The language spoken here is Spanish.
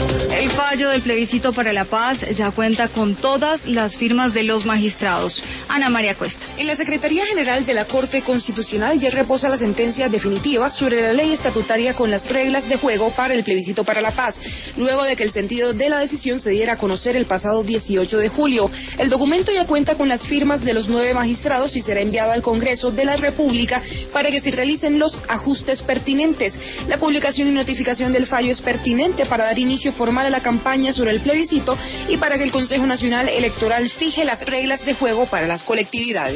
El fallo del plebiscito para la paz ya cuenta con todas las firmas de los magistrados. Ana María Cuesta. En la Secretaría General de la Corte Constitucional ya reposa la sentencia definitiva sobre la ley estatutaria con las reglas de juego para el plebiscito para la paz, luego de que el sentido de la decisión se diera a conocer el pasado 18 de julio. El documento ya cuenta con las firmas de los 9 magistrados y será enviado al Congreso de la República para que se realicen los ajustes pertinentes. La publicación y notificación del fallo es pertinente para dar inicio formal a la campaña sobre el plebiscito y para que el Consejo Nacional Electoral fije las reglas de juego para las colectividades.